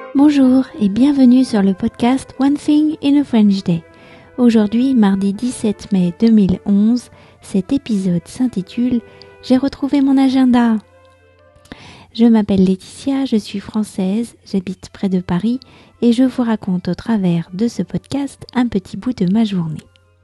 Bonjour et bienvenue sur le podcast One Thing in a French Day. Aujourd'hui, mardi 17 mai 2011, cet épisode s'intitule « J'ai retrouvé mon agenda ». Je m'appelle Laetitia, je suis française, j'habite près de Paris et je vous raconte au travers de ce podcast un petit bout de ma journée.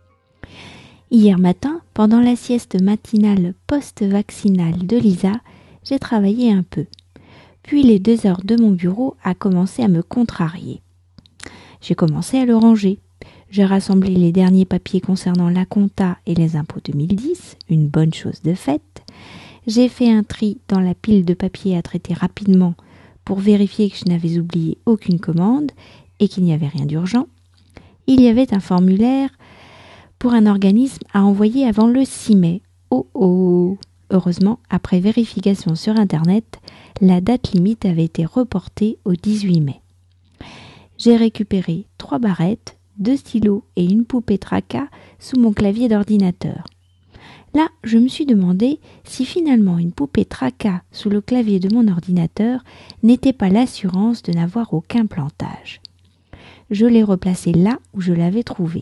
Hier matin, pendant la sieste matinale post-vaccinale de Lisa, j'ai travaillé un peu. Puis les 2 heures de mon bureau a commencé à me contrarier. J'ai commencé à le ranger. J'ai rassemblé les derniers papiers concernant la compta et les impôts 2010, une bonne chose de faite. J'ai fait un tri dans la pile de papiers à traiter rapidement pour vérifier que je n'avais oublié aucune commande et qu'il n'y avait rien d'urgent. Il y avait un formulaire pour un organisme à envoyer avant le 6 mai. Oh. Heureusement, après vérification sur Internet, la date limite avait été reportée au 18 mai. J'ai récupéré 3 barrettes, 2 stylos et une poupée Traca sous mon clavier d'ordinateur. Là, je me suis demandé si finalement une poupée Traca sous le clavier de mon ordinateur n'était pas l'assurance de n'avoir aucun plantage. Je l'ai replacée là où je l'avais trouvée.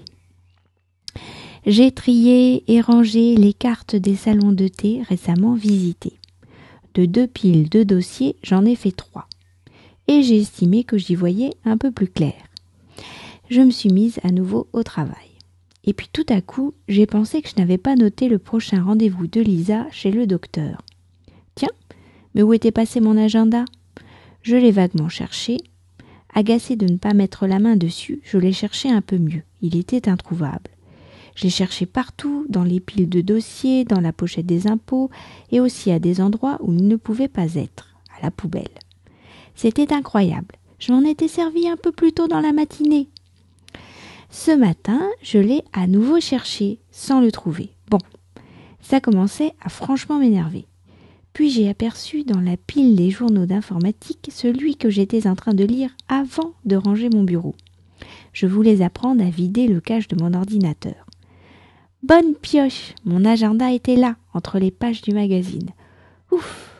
J'ai trié et rangé les cartes des salons de thé récemment visités. De 2 piles de dossiers, j'en ai fait 3. Et j'ai estimé que j'y voyais un peu plus clair. Je me suis mise à nouveau au travail. Et puis tout à coup, j'ai pensé que je n'avais pas noté le prochain rendez-vous de Lisa chez le docteur. Tiens, mais où était passé mon agenda ? Je l'ai vaguement cherché. Agacée de ne pas mettre la main dessus, je l'ai cherché un peu mieux. Il était introuvable. Je l'ai cherché partout, dans les piles de dossiers, dans la pochette des impôts et aussi à des endroits où il ne pouvait pas être, à la poubelle. C'était incroyable. Je m'en étais servi un peu plus tôt dans la matinée. Ce matin, je l'ai à nouveau cherché, sans le trouver. Bon, ça commençait à franchement m'énerver. Puis j'ai aperçu dans la pile des journaux d'informatique celui que j'étais en train de lire avant de ranger mon bureau. Je voulais apprendre à vider le cache de mon ordinateur. Bonne pioche, mon agenda était là, entre les pages du magazine. Ouf,